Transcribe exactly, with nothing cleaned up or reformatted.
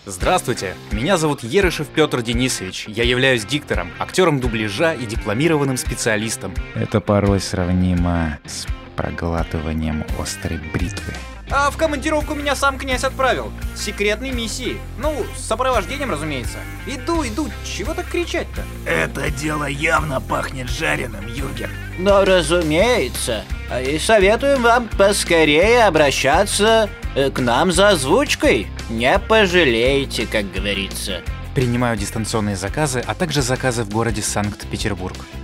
Здравствуйте, меня зовут Ерышев Петр Денисович, я являюсь диктором, актером дубляжа и дипломированным специалистом. Это порой сравнимо с проглатыванием острой бритвы. А в командировку меня сам князь отправил. С секретной миссией. Ну, с сопровождением, разумеется. Иду, иду, чего так кричать-то? Это дело явно пахнет жареным, Юрген. Но разумеется. И советуем вам поскорее обращаться к нам за озвучкой. Не пожалеете, как говорится. Принимаю дистанционные заказы, а также заказы в городе Санкт-Петербург.